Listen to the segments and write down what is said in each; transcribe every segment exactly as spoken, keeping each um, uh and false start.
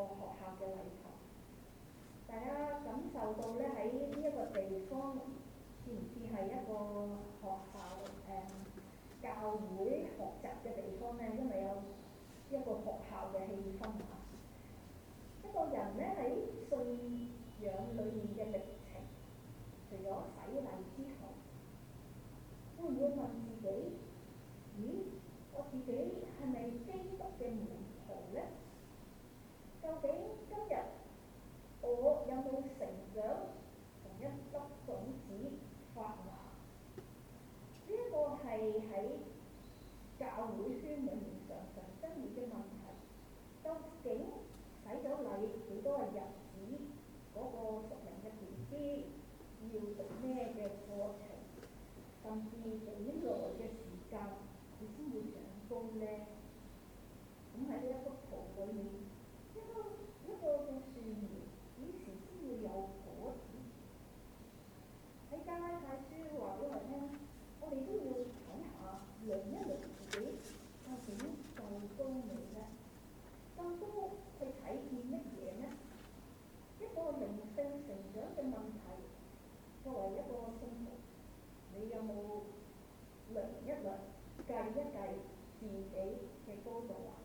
學校嘅禮堂。大家感受到咧喺呢一個地方，似唔似係一個學校誒、嗯、教會學習嘅地方咧？因為有一個學校嘅氣氛啊。一個人咧喺信仰裏面嘅歷程，除咗洗禮之後，會唔會問自己：咦，我自己係咪基督嘅門徒咧？究竟今日我有冇成長，同一粒種子發芽？呢一個係喺教會圈裏面常常爭議嘅問題。究竟洗咗禮幾多個日子，嗰、那個屬靈嘅 B B 要讀咩嘅課程，甚至幾耐嘅時間佢先會長高咧？咁喺呢一幅圖裏面，一個一個嘅樹苗幾時先會有果子？喺加拉太書話俾我聽，我哋都要睇下量一量自己究竟夠高未咧？夠高去睇見乜嘢呢？一個靈性成長嘅問題，作為一個信徒，你有冇量一量、計一計自己嘅高度啊？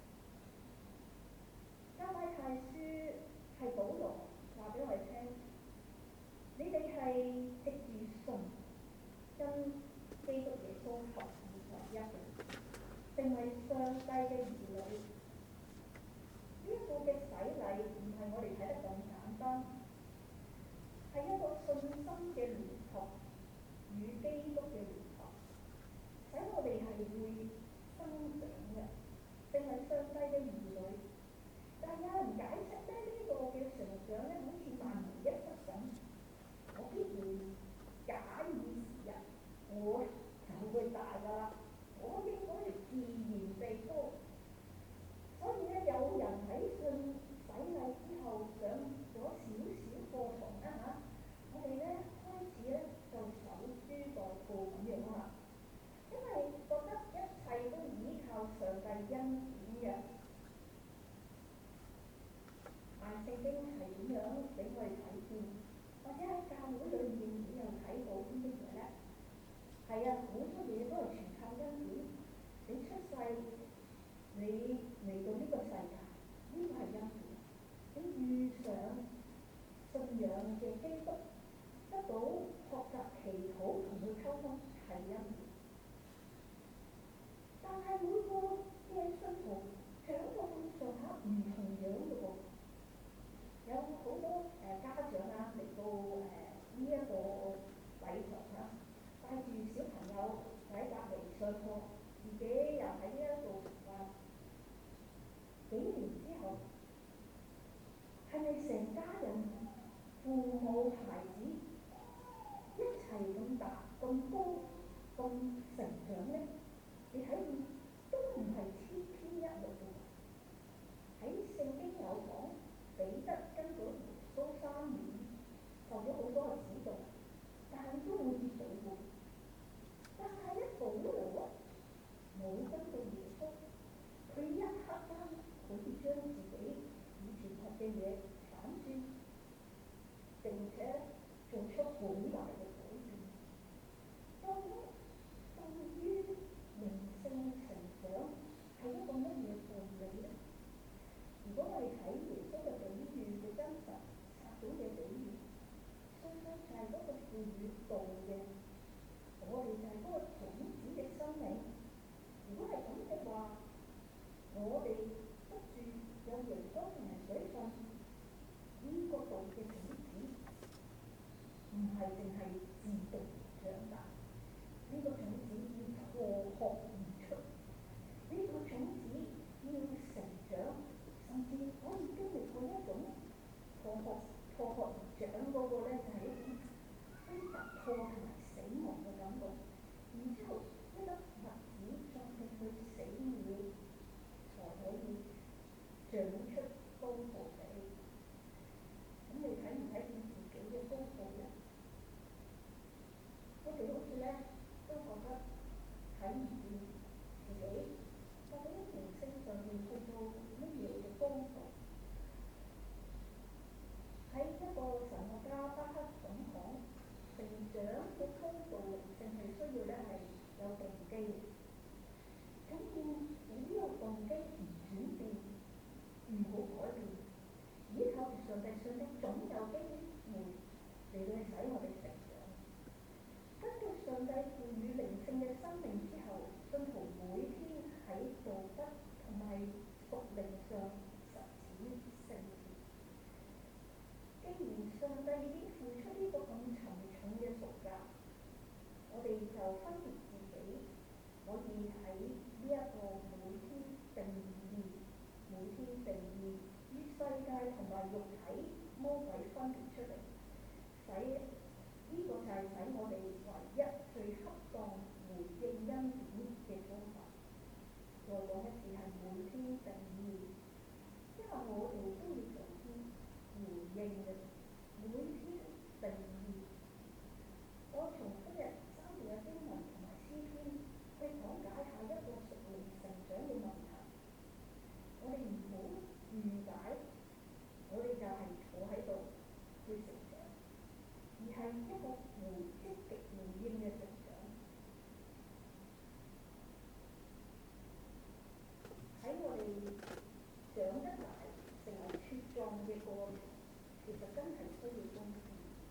加拉太書係保羅話俾我哋聽，你哋係藉住信跟基督耶穌合而為一嘅，成為上帝嘅兒女。呢一個嘅洗禮唔係我哋睇得咁簡單，係一個信心嘅聯合與基督嘅聯合，使我哋係會生長嘅，成為上帝嘅兒女。但係有人解釋咧，呢、這個嘅成長咧，好似萬無一失咁，我必然假以時日，我就會大㗎啦，我應該自然地高。所以咧，有人喺信洗禮之後上咗少少課堂啦嚇，我哋咧開始咧就守株待兔咁樣啦，因為覺得一切都依靠上帝恩典嘅。但聖經係點樣俾我哋睇見？或者喺教會裏面你又睇到啲乜嘢咧？係啊，好多嘢都係全靠恩典。你出世，你嚟到呢個世界，呢、這個係恩典。你遇上信仰嘅基督，得到學習祈禱同佢溝通係恩典。但係每個嘅信徒長到咁上下唔同樣嘅喎。有好多誒、呃、家長啊嚟到誒呢一個禮堂啊，帶住小朋友喺隔離上課，自己又喺呢一度話幾年之後，係咪成家人父母孩子一齊咁大咁高咁成長咧？你睇見都唔係千篇一律嘅。喺聖經有講，彼得跟咗耶穌三年，受咗好多嘅指導，但係都會跌倒嘅。但係咧，保羅冇跟到耶穌，佢一刻間可以將自己以前學嘅嘢反轉，並且做出好大嘅改變。究竟對於靈性成長係一個乜嘢道理咧？如果我哋睇耶穌嘅比喻嘅真實，撒種嘅比喻，信心就係嗰個賦予道嘅，我哋就係嗰個種子嘅生命。如果係咁嘅話，我哋得住有陽光同埋水分，呢、這個道嘅種子唔係淨係自動長大，呢、這個種子要破殼而出，呢、這個種子要成長，甚至可以經歷過一種破殼破殼而長嗰個咧，就係、是、一種非突破同埋死亡嘅感覺。然之後一粒麥子再令佢死了，才可以長出高度嚟。咁你睇唔睇見自己嘅高度咧？我哋好似咧都覺得睇唔見自己，究竟靈性上面去到乜嘢嘅高度？ 界同埋肉體魔鬼分別出嚟，使呢、這個就係使我哋唯一最恰當回應恩典嘅方法。再講一次係每天定義，因為我哋都要做啲回應嘅，每天定義。我從今日三段嘅經文同埋詩篇去講解下一個屬靈成長嘅問題。我哋唔好誤解，我哋就係坐喺度去成長，而係一個回積極回應嘅成長。喺我哋長得大成為茁壯嘅過程，其實真係需要功夫。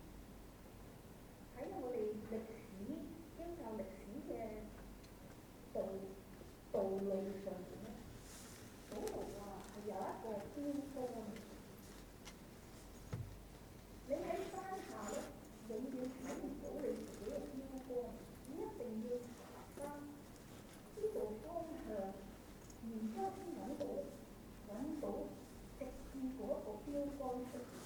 喺我哋歷史經教歷史嘅道道路上面咧，保羅話係有一個標杆。你喺山下咧，永遠睇唔到你自己嘅標杆，你一定要爬山，知道方向，然之後先揾到揾到直至嗰一個標杆出現。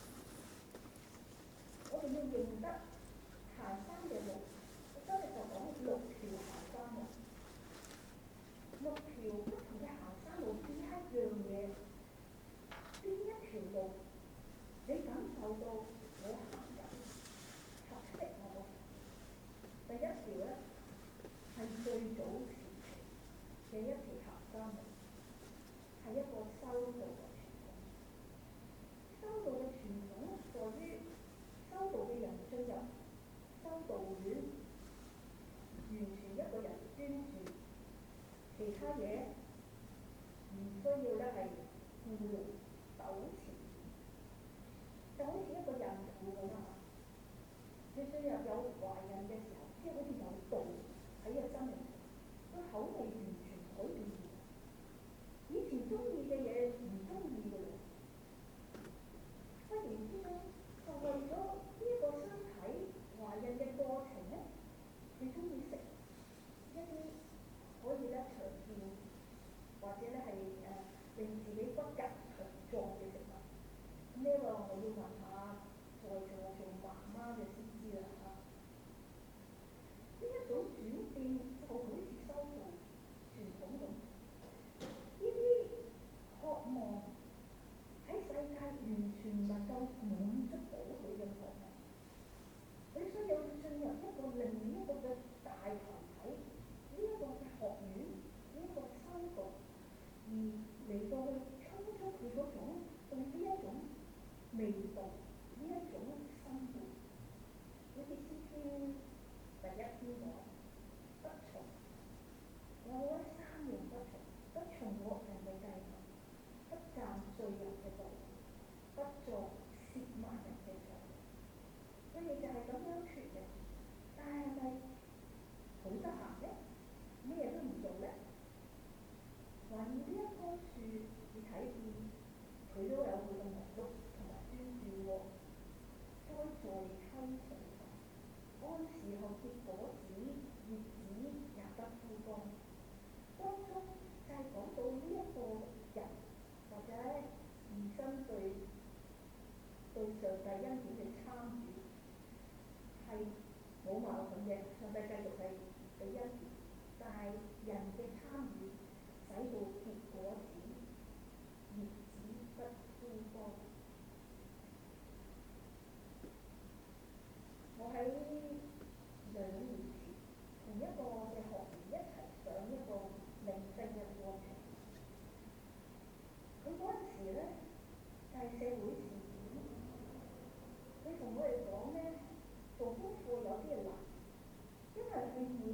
我哋要認得行山嘅路，我今日就講六條行山路。六條不同嘅行山路，邊一樣嘢，邊一條路，你感受到我行緊合適我。第一條咧係最早時期嘅一條行山路，係一個修道嘅傳統。修道嘅傳統在於修道嘅人進入修道院，完全一個人專注，其他嘢唔需要咧係顧慮糾纏，就好似一個孕婦咁啊！你進入有懷孕嘅時候，即係好似有道喺個生命上，個口味完全改變。以前中意嘅嘢唔中意嘅嘞，忽然之間就為咗呢一個身體懷孕嘅過程咧，你中意食一啲可以咧長健或者咧係誒令自己骨骼強壯嘅食物。咁呢個我要問下在座做媽媽嘅先知啦嚇。呢一種轉變就好似修道傳統咁，呢啲渴望喺世界完全唔能夠滿足到佢嘅渴望。佢需要進入一個另一個嘅大群體，呢一個嘅學院，呢一個修道，而嚟到去充足佢嗰種對呢一種味道，呢一種生活。好似詩篇第一篇講不從，我覺得三樣不從，不從惡人嘅計謀，不站罪人嘅道，不作褻慢人嘅座。佢哋就係咁樣説嘅，但係咪好得閒咧？咩都唔做咧？還要呢一棵樹，你睇見佢都有佢嘅忙碌同埋專注喎。栽在溪水旁，按時候結果子，葉子也不枯乾。當中就係講到呢一個人或者自身對對上帝恩典嘅參與係冇矛盾嘅，上帝繼續係俾恩典，但係人嘅參與使到結果子，葉子不枯乾。我喺兩年前同一個嘅學員一齊上一個靈性嘅課程，咁嗰陣時咧就係、是、社會事件，佢同我哋講咧做功課有啲難，因為佢每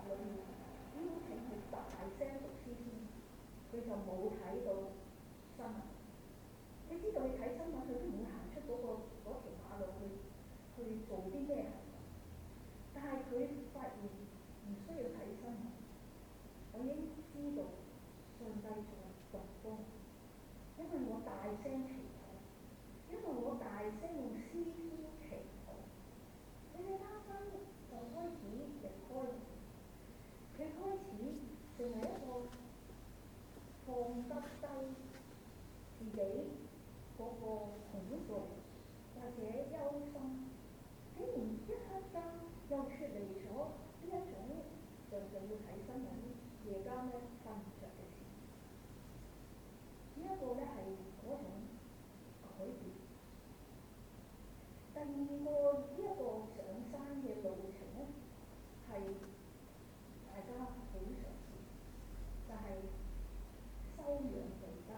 裏面，邀請佢大聲讀詩篇，佢就冇睇到新聞。佢知道佢睇新聞，佢都唔會行出嗰、嗰個嗰條馬路去去做啲咩行為。但係佢發現唔需要睇新聞，我已經知道上帝在作工，因為我大聲祈禱，因為我大聲用詩篇祈禱。佢哋啱啱就開始離開，佢開始成為一個放得低自己嗰個恐懼或者憂心，竟然一刻間又脫離咗呢一種上上要睇新聞夜間咧瞓唔着嘅事。呢一個咧係嗰種改變。第二個呢一個上山嘅路程咧，係大家好常見，就係、是、修養美德。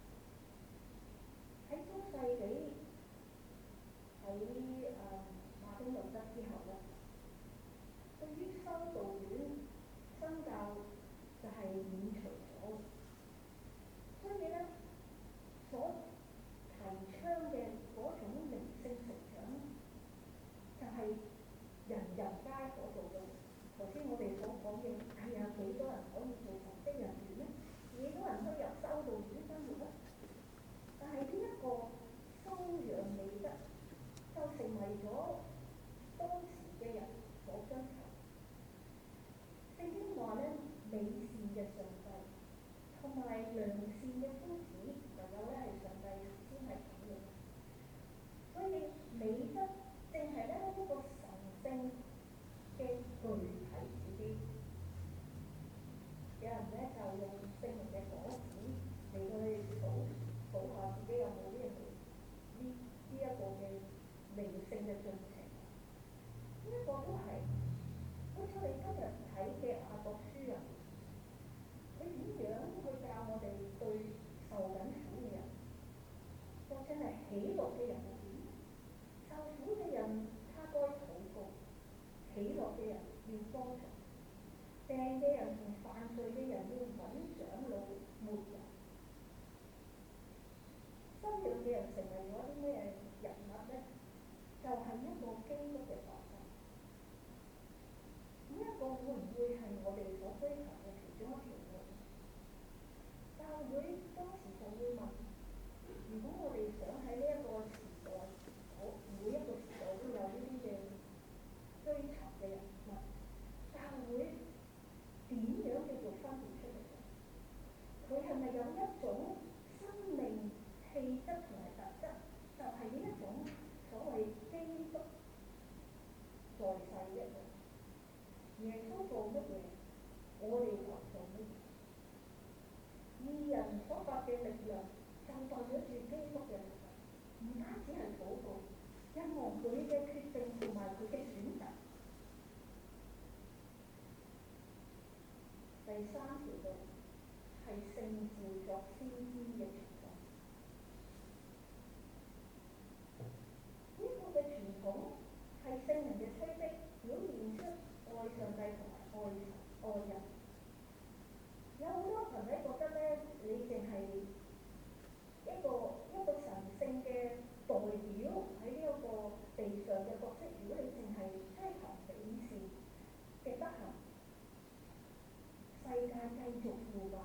喺中世紀，喺誒、呃、馬丁路德之後咧，對於修道院新教就係免除咗，所以咧所提倡嘅嗰種靈性成長，就係、是、人人皆可做到。頭先我哋所講嘅，係有幾多人可以做神職人員咧？幾多人可以入修道院生活咧？但係呢一個修養美德，就成為咗當時嘅人所追求。聖經話咧，美善嘅上帝同埋良善嘅夫子，唯有咧係上帝先係咁嘅。所以美德正係咧一個神聖嘅具體自己。有人咧就用聖靈嘅果子嚟去數數下自己有冇呢樣嘢，呢呢一個嘅靈性嘅進程。呢、這、一個都係好似我哋今日睇嘅雅各書啊，佢點樣去教我哋對受緊苦嘅人，或者係喜樂嘅人係點？受苦嘅人他該禱告，喜樂嘅人要幫助，病嘅人同犯罪嘅人要揾長老抹油。修養嘅人成為咗啲咩人物咧？就係、是、一個基督嘅化身。呢、這、一個會唔會係我哋所追求嘅其中一條路？教會當時就會問：如果我哋想喺呢一個時代，我每一個時代都有呢啲嘅追尋嘅人物，教會點樣叫做分別出嚟嘅？佢係咪有一種生命氣質同埋特質，就係呢一種所謂基督在世一樣？耶穌做乜嘢，我哋就做乜嘢。義人所發嘅力量，就代表住基督嘅力量，唔單止係禱告，因為佢嘅決定同埋佢嘅選擇。第三條路係聖召作先知嘅傳統。呢、這個嘅傳統係聖靈嘅催逼，表現出愛上帝同埋愛神愛人。有好多群體覺得咧，你淨係一個一個神聖嘅代表喺呢一個地上嘅角色，如果你淨係追求美善嘅德行，世界繼續腐敗，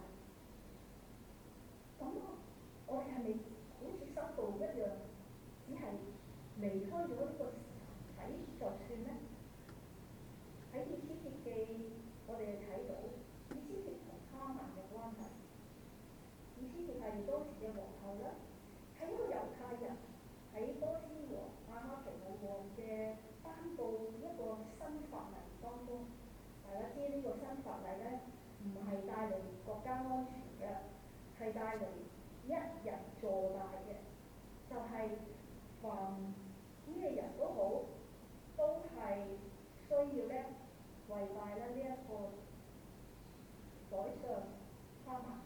咁我哋係咪好似修道一樣，只係離開咗呢個體就算咧？喺以斯帖記，我哋睇到以斯帖同哈曼嘅關係。以斯帖係當時嘅皇后啦，係一個猶太人，喺波斯王亞哈隨魯王嘅頒布一個新法例當中，大家知呢個新法例咧，唔係帶嚟國家安全嘅，係帶嚟一人坐大嘅，就係、是、凡咩人都好，都係需要咧跪拜咧呢一個宰相哈曼。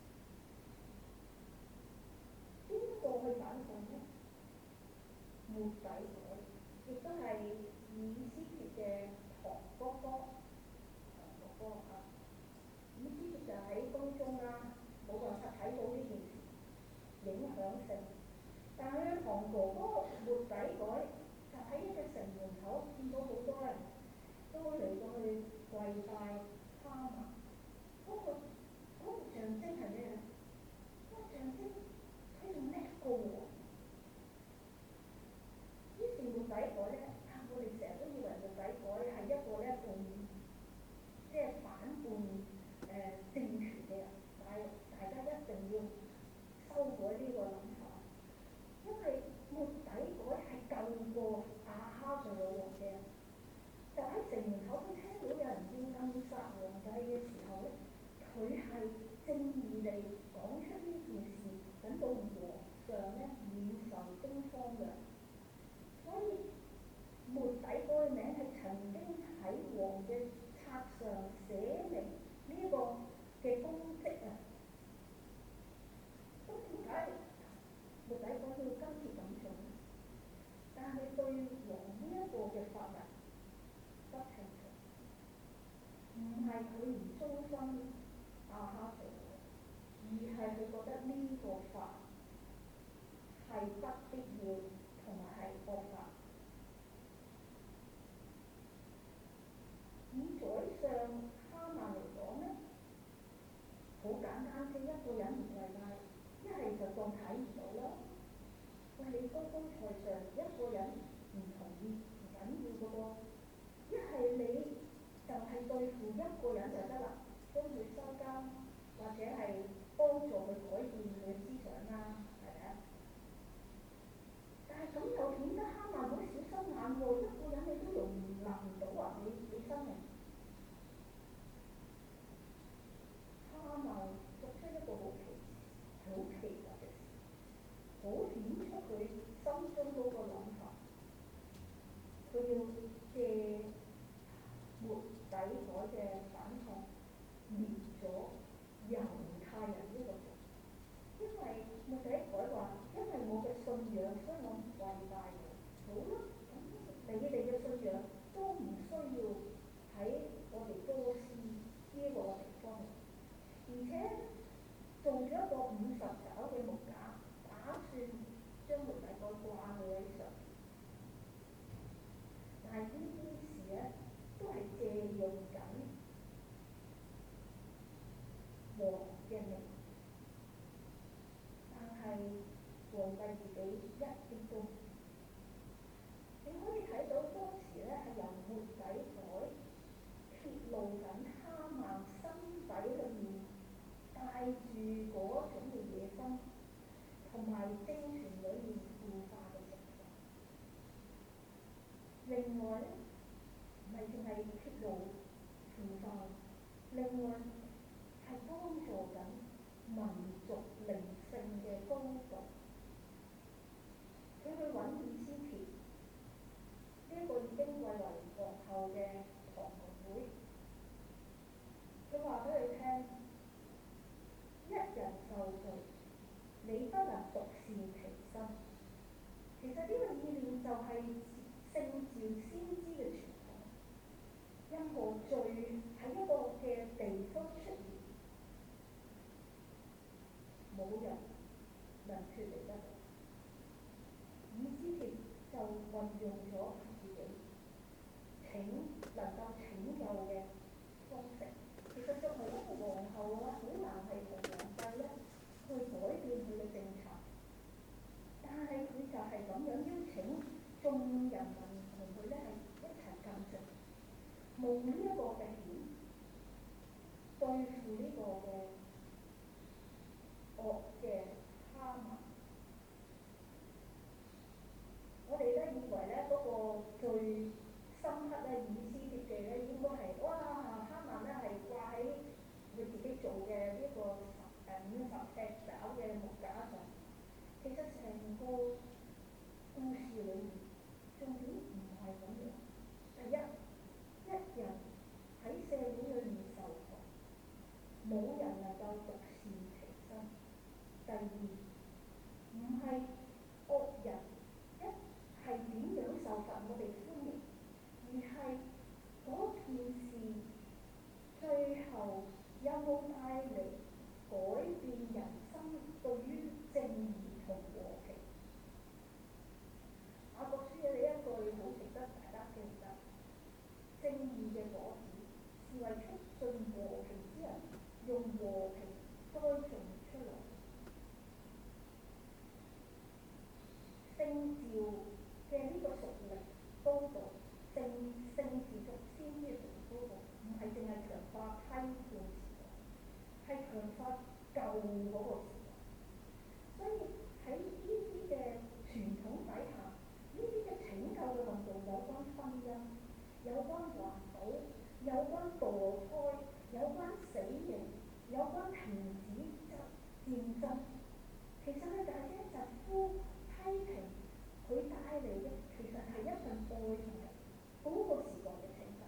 邊個去反抗呢？末底改，亦都係以斯帖嘅堂哥哥， 跪拜哈曼，嗰、那個嗰、那個象徵係咩咧？嗰、那個象徵佢仲叻過喎。於是末底改咧，啊！我哋成日都以為末底改係一個咧叛，即係反叛誒、呃、政權嘅人，但係大家一定要修改呢個諗法，因為末底改係救過亞哈隨魯王嘅。就喺城門口都聽到有人要暗殺皇帝嘅時候咧，佢係正義地講出呢件事，等到皇上咧免受驚慌嘅。所以末底改嘅名係曾經喺王嘅冊上寫明呢個嘅功績啊。咁點解末底改要今次咁做咧？但係對王呢一個嘅法律不暢順，唔係佢唔忠心亞哈隨魯，而係佢覺得呢個法係不必要同埋係惡法。以宰相哈曼嚟講咧，好簡單啫，一個人唔跪拜，一係就當睇唔到啦。喂，你高高在上，一個人唔同意唔緊要嘅噃，一係你就係對付一個人就得啦，將佢收監，或者係幫助佢改變佢嘅思想啦，係咪啊？但係咁又顯得哈曼好小心眼喎，一個人你都容納唔到啊！你你真係哈曼作出一個好奇好奇特嘅事，好顯出佢心中嗰個諗法，佢要借末底改嘅反抗滅咗猶太人呢個族，因為末底改話：因為我嘅信仰，所以我唔跪拜嘅。好啦，咁你哋嘅信仰都唔需要喺我哋波斯呢個地方，而且做咗一個五十肘嘅木架，打算將末底改掛喺上。但係呢啲事咧，都係借用緊王嘅名，但係皇帝自己一啲都，你可以睇到當時咧係由末底改揭露緊哈曼心底裏面帶住嗰種嘅野心，同埋政權裏面腐化嘅情況。另外咧，唔係淨係揭露腐化，另外係幫助緊民族靈性嘅高度。佢去揾以斯帖，呢、這、一個已經貴為皇后嘅堂妹，佢話俾佢聽：一人受罪，你不能獨善其身。其實呢個意念就係聖召先知嘅傳統。任何罪喺一個嘅地方出現，冇人能脫離得到。以斯帖就運用咗自己拯能夠拯救嘅方式。其實作為一個皇后啊，好難係同皇帝咧去改變佢嘅政策，但係佢就係咁樣邀請眾人民同佢咧係一齊禁食，冒呢一個嘅險，對付呢個嘅惡嘅哈曼。我哋咧以為咧嗰、那個最深刻咧以斯帖記咧應該係哇哈曼咧係掛喺佢自己做嘅呢個誒五十尺爪嘅木架上。其實成個故事裏面重點唔係咁樣。第一，一人喺社會裏面受害，冇人能夠獨善其身。第二，唔係惡人一係點樣受罰我哋歡迎，而係嗰件事最後有冇帶嚟改變人生對於正義同和平。雅各書有呢一句好值得大家記得：正義嘅果子係促進和平之人，用和平栽種出來。聖召嘅呢個屬靈高度，聖聖字屬先知嘅屬靈高度，唔係淨係強化批判時代，係強化舊嗰個時代。所以喺呢啲嘅傳統底下，呢啲嘅拯救嘅運動有關婚姻，有關環保，有關墮胎，有關死刑，有關停止戰爭。其實咧，大家疾呼批評佢帶嚟嘅，其實係一份愛同埋嗰個時代嘅拯救。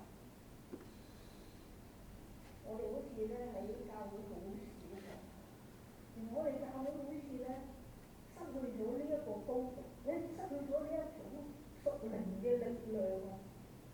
我哋好似咧喺教會好少嘅，而我哋教會好似咧失去咗呢一個高度，你失去咗呢一種屬靈嘅力量啊！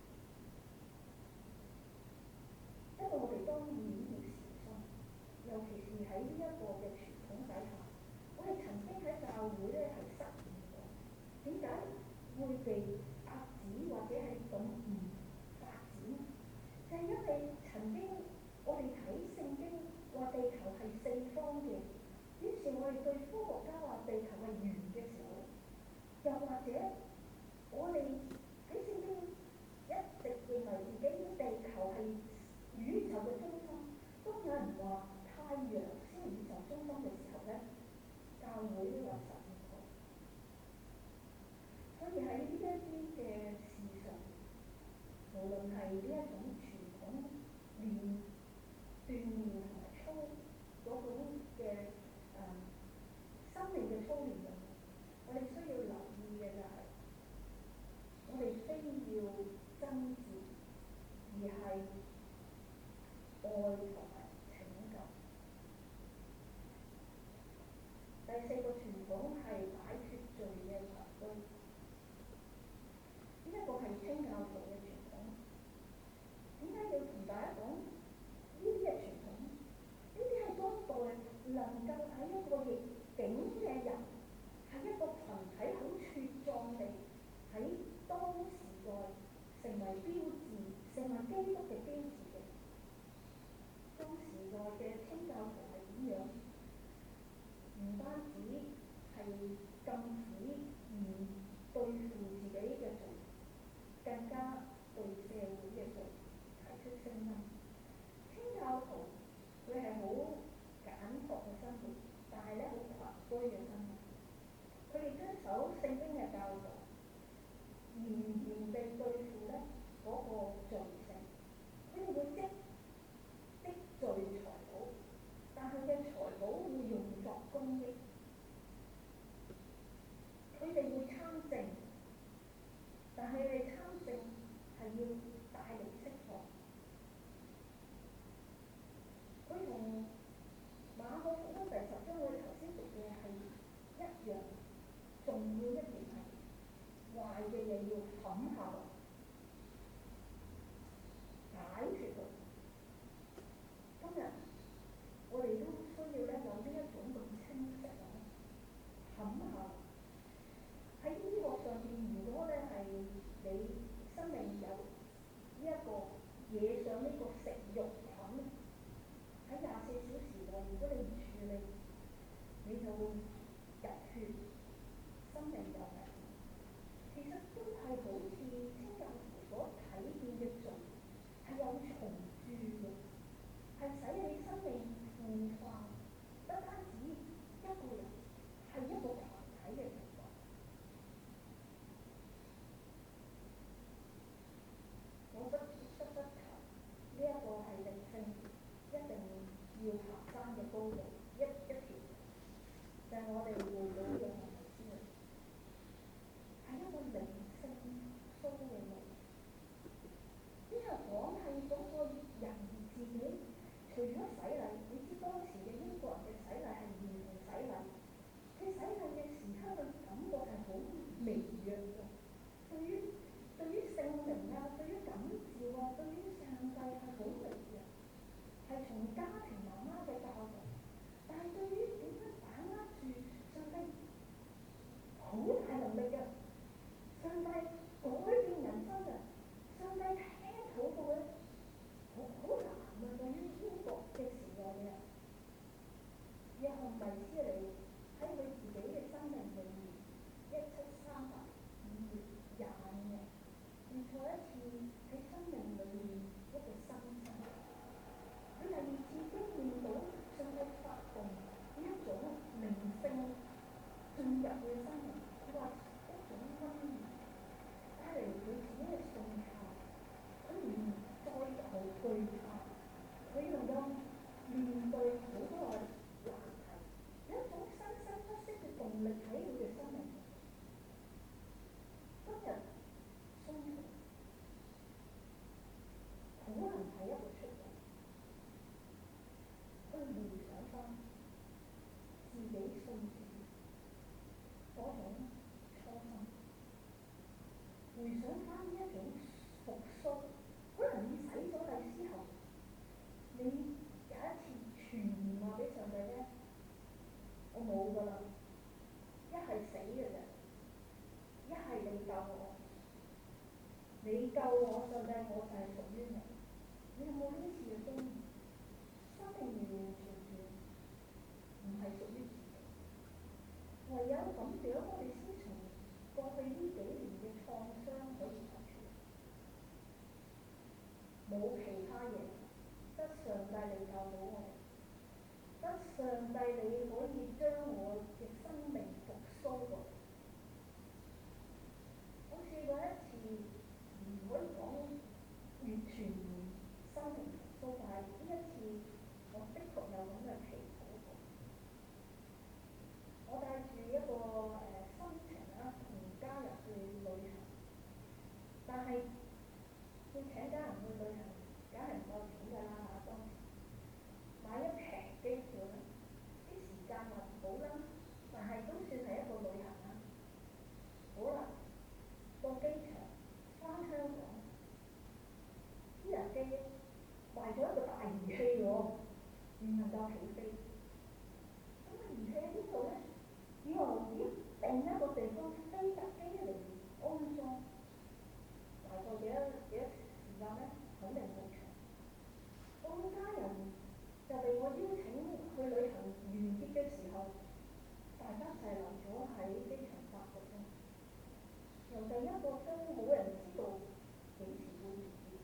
因為我哋當然要小心，尤其是喺呢一個嘅傳統底下，我哋曾經喺教會咧係失誤咗。點解會被壓止或者係咁唔發展？就係、是、因為曾經我哋睇聖經話地球係四方嘅，於是我哋對科學家話地球係圓嘅時候，又或者我哋喺聖經一直認為自己地球係宇宙嘅中心，當有人話太陽先係宇宙中心嘅時候咧，教會都有實驗過。所以喺呢一啲嘅事上，無論係呢一種傳統練鍛鍊同埋操嗰種嘅誒、呃、生命嘅操練上，我哋需要留意嘅就係、是，我哋非要爭戰，而係愛同埋拯救。第四個傳統係擺脫罪嘅群居，呢一個係清教徒嘅傳統。點解要同大家講呢啲嘅傳統？呢啲係當代能夠喺一個逆境嘅人，喺一個群體好茁壯地喺當時代成為標誌，成為基督嘅標誌嘅。當時代嘅清教徒係點樣？唔單止係禁止唔對付自己嘅罪，更加對社會嘅罪提出聲音。清教徒佢係好簡樸嘅生活，但係咧好群居嘅生活。佢哋遵守聖經嘅教導，嚴嚴地對付咧嗰個罪性。佢哋會積積聚財寶，但係嘅財寶會用作公益。佢哋會參政，但係佢哋參政係要帶嚟釋放。佢同馬可福音第十章我哋頭先讀嘅係一樣，重要一點係壞嘅嘢要冚下來，解決佢。今日我哋都需要咧有呢一種咁清晰啊，冚下來。喺醫學上邊，如果咧係你生命有呢一個惹上呢個食慾菌，喺廿四小時內，如果你唔處理，你就會入血，生命有危險。其實都係好似清教徒所睇見嘅罪，係有蟲蛀嘅，係使你生命腐化，不單止一個人，係一個群體嘅情況。我不得不提呢一個係靈性一定要爬山嘅高度，一一條就係、是、我哋會到嘅行為之路，係一個靈性蘇嘅路。呢個講係嗰個人自己，除咗洗禮，你知當時嘅英國人嘅洗禮係兒童洗禮，佢洗禮嘅時刻嘅感覺係好微弱嘅，對於對於聖靈啊，對於感召啊，對於上帝係好微弱，係從家庭媽媽嘅教導，但係對於點樣把握住上帝好大能力嘅，上帝改變人生嘅，上帝聽禱告嘅，好好難對好多難題，有一種生生不息嘅動力喺佢嘅生命。今日信徒可能係一個出路，去回想翻自己信主嗰種初心，回想翻呢一種復甦。可能你洗咗禮之後，你有一次傳話俾上帝咧，我冇㗎啦，一係死嘅啫，一係你救我，你救我，上帝我就係屬於你。你有冇呢次嘅經驗？生命完完全全唔係屬於自己，唯有咁樣我哋先從過去呢幾年嘅創傷可以走出嚟，冇其他嘢，得上帝嚟救到我哋，得上帝你可以將我嘅生命復甦過嚟。我試過一次，唔可以講完全生命復甦，但係呢一次我的確有咁嘅祈禱過。我帶住一個誒、呃、心情啦，同家人去旅行，但係要請家人去旅行，梗係唔夠錢㗎啦嚇。當時買一平機票咧，啲時間又唔好啦，但係都算係一個旅行啦。好啦，到機場返香港，啲人機壞咗一個大儀器喎，唔能夠起飛。咁個儀器喺邊度咧？以後要定一個地方飛架機嚟安裝，大概幾多幾多時間咧？肯定好長。我家人就被我邀請去旅行完結嘅時候，大家滯留咗喺機場八個鐘，由第一個鐘冇人知道幾時會完結。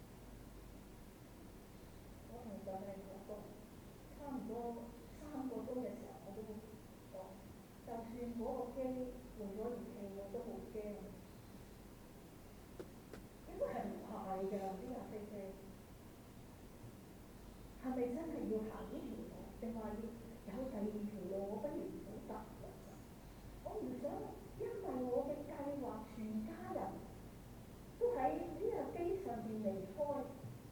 我同上帝講過，差唔多三個鐘嘅時候，我都講，就算嗰個機換咗儀器，我都好驚。應該係唔壞㗎，呢架飛機係咪真係要行呢條路，定話要有第二條路？我不如唔好搭啦。我唔想因為我嘅計劃，全家人都喺呢架機上邊離開。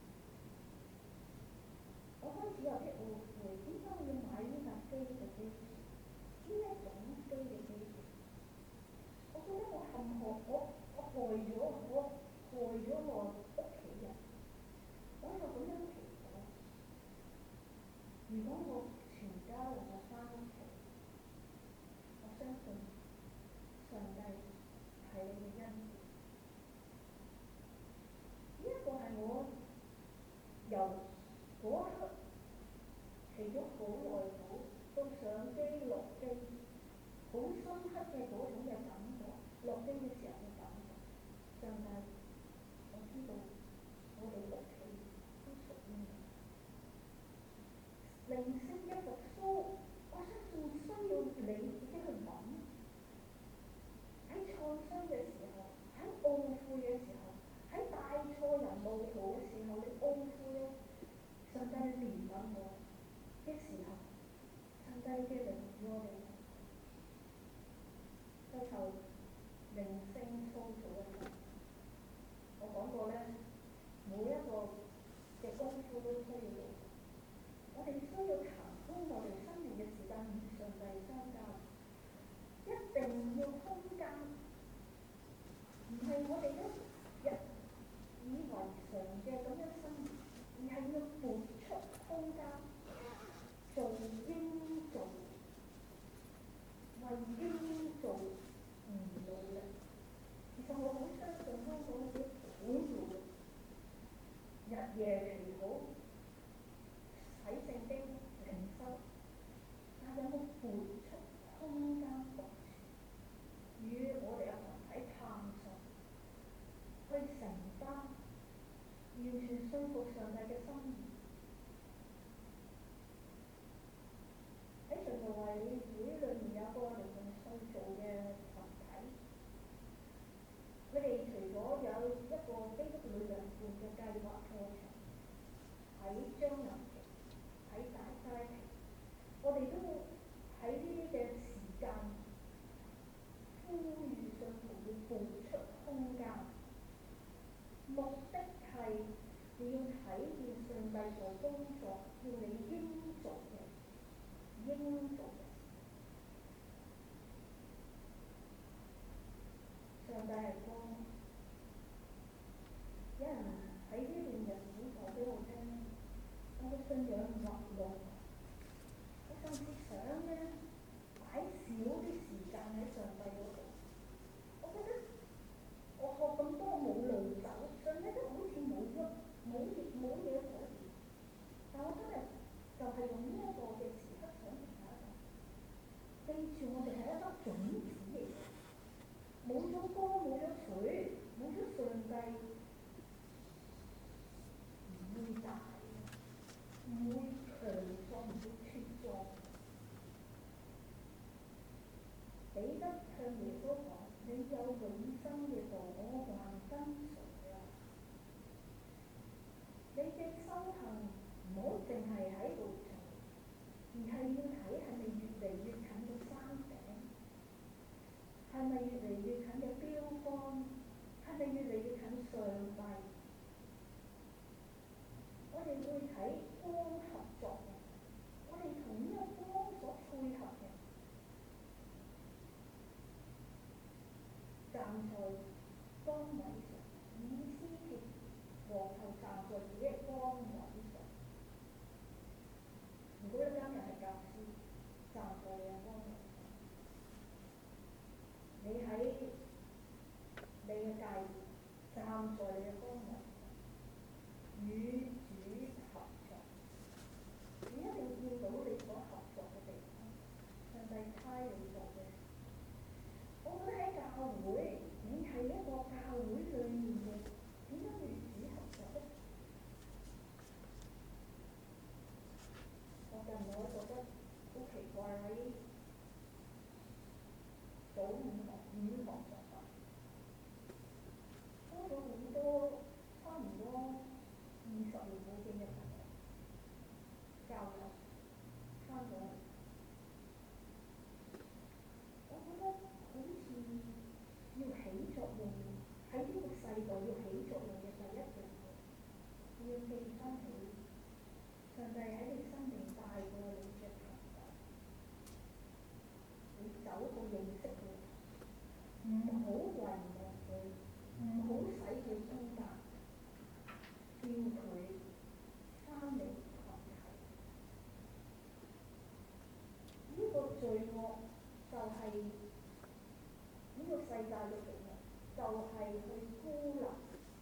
我開始有啲懊悔，點解我要買呢架機嘅機票？呢一種機嘅機票，我覺得我陷害我，我害咗我，害咗我屋企人。我就咁樣祈禱，如果我全家能夠返屋企，我相信上帝係你嘅恩典。呢一個係我由嗰一刻祈咗好耐禱，到上機落機，好深刻嘅嗰種嘅感覺，落機嘅時候嘅感覺。上帝，我知道我哋屋企都屬於你。靈性嘅復甦，我相信需要你自己去諗。喺創傷嘅時候，喺懊悔嘅時候，喺帶錯人路途嘅時候，你懊悔咧，上帝憐憫我嘅時候，上帝嘅靈與我哋。最後靈性創造嘅時候，我講過咧，每一個嘅功夫都需要做。我哋需要騰空我哋生命嘅時間與上帝相交，一定要空間，唔係我哋一日以為常嘅咁樣生活，而係要撥出空間，做應做，為應做而努力。其實我好相信香港啲好努力，日夜祈禱，睇聖經靈修，但有冇撥出空間獨處，與我哋嘅群體探索，去承擔，完全信服上帝嘅心意。喺循道衛理會裏面有個靈命塑造嘅群體，佢哋除咗有一個基督女良伴嘅計劃課程，喺將臨期，喺大西你要睇見上帝在工作，要你應做嘅，應做嘅。上帝係光，有人喺呢段日子講俾我聽，我嘅信仰滑落，我甚至想咧擺少啲時間喺上帝嗰度。我覺得我學咁多冇路走，上帝都好似冇喐，冇嘢冇嘢改變。但我今日就係用呢一個嘅時刻想同大家講，記住我哋係一粒種子嚟嘅，冇咗光冇咗水冇咗上帝，唔會大，唔會強壯，唔會茁壯。彼得向耶穌講：你有永生嘅道，我還跟誰啊？你嘅修行唔好淨係喺度做，而係要睇係咪越嚟越近嘅山頂，係咪越嚟越近嘅標杆，係咪越嚟越近上帝？我哋會睇光合作用，我哋同呢個光所配合嘅，站在崗位上，以斯帖皇后站在自己嘅崗位上。如果你今日係教師，站在你嘅崗位上，你喺你嘅界別，站在你嘅崗位上，與主合作。你一定要見到你所合作嘅地方，上帝差你做嘅。我覺得喺教會，你係一個教會裡面嘅，點樣與主合作咧？我近來覺得好奇怪，喺早午堂午堂上班，多咗好多差唔多二十年冇見嘅朋友，教友翻咗嚟。我覺得好似要起作用，喺呢個世代要起作用嘅第一樣嘢，你要記翻起上帝喺你生命帶過你嘅朋友，你走過認識佢，唔好遺忘佢，唔好使佢孤單，叫佢翻嚟群體。呢個罪惡就係、是、呢個世界嘅罪惡，就係、是、去孤立、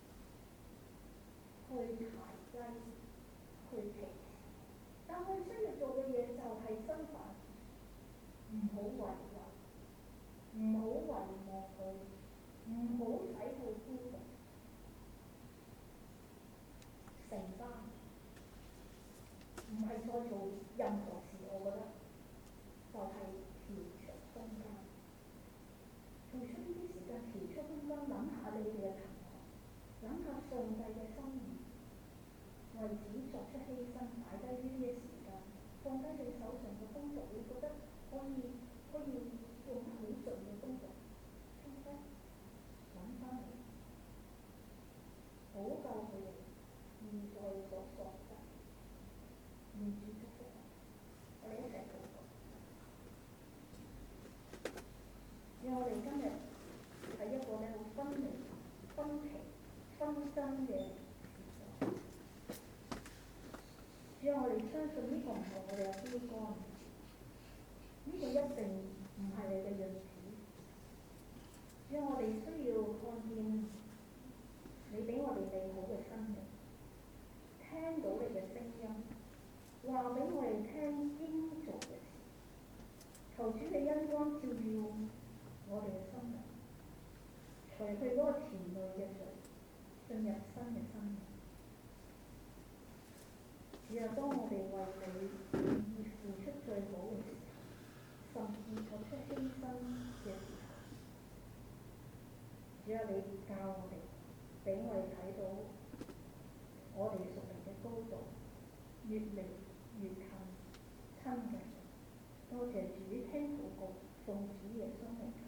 去排擠、去歧視。但我哋需要做嘅嘢就係相反，唔好遺忘，唔好遺忘佢，唔好使佢孤獨。承擔，唔係再做任何事，我覺得就係調出空間，做出呢啲時間，調出空間，諗下你哋嘅朋友，諗下上帝嘅心意，為此作出犧牲，擺低呢啲嘅時間，放低你手上嘅工作，你覺得可以可以做好盡嘅工作，放低，揾翻嚟，補救佢哋現在所喪失，願主祝福我哋一齊禱告。讓我哋今日係一個咧好分離、分歧、紛爭嘅時代。只要我哋相信呢個唔係我哋嘅標杆，呢、這個一定唔係你嘅樣子。只要我哋需要看見你俾我哋美好嘅生命，聽到你嘅聲音，話俾我哋聽應做嘅事。求主你恩光照耀我哋嘅生命，除去嗰個纏累嘅罪，進入新嘅生命。只有當我哋為你願意付出最好嘅時候，甚至作出犧牲嘅時候，只有你教我哋，俾我哋睇到我哋屬靈嘅高度越嚟越近親近。多謝主聽禱告，奉主耶穌名。